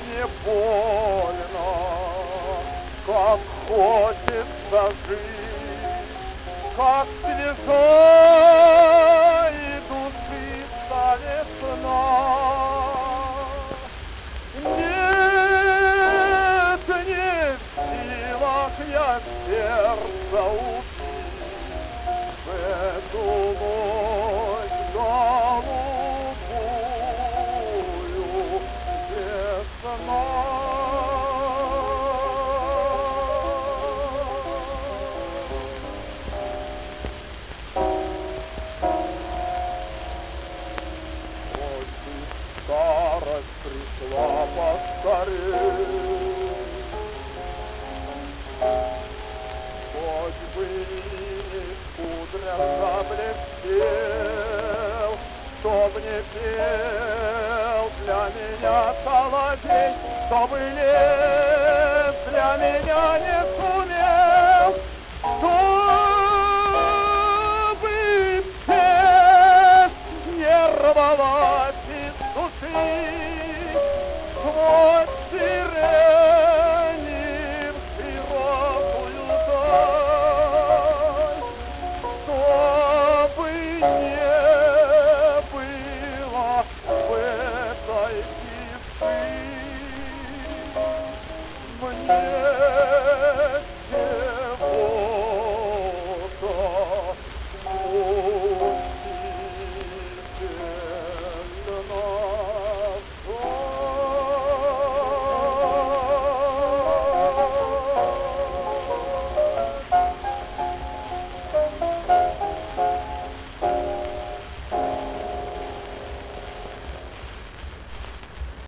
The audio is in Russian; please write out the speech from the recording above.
не больно, как хочется жить, как свежо и душится весна. Нет, не в силах я сердце убить в эту ночь голубую весна. Старость пришла поскорей, хоть бы линий кудрях заблестел, чтоб не пел для меня соловей, чтобы лес для меня не сумел, чтобы песнь не рвала.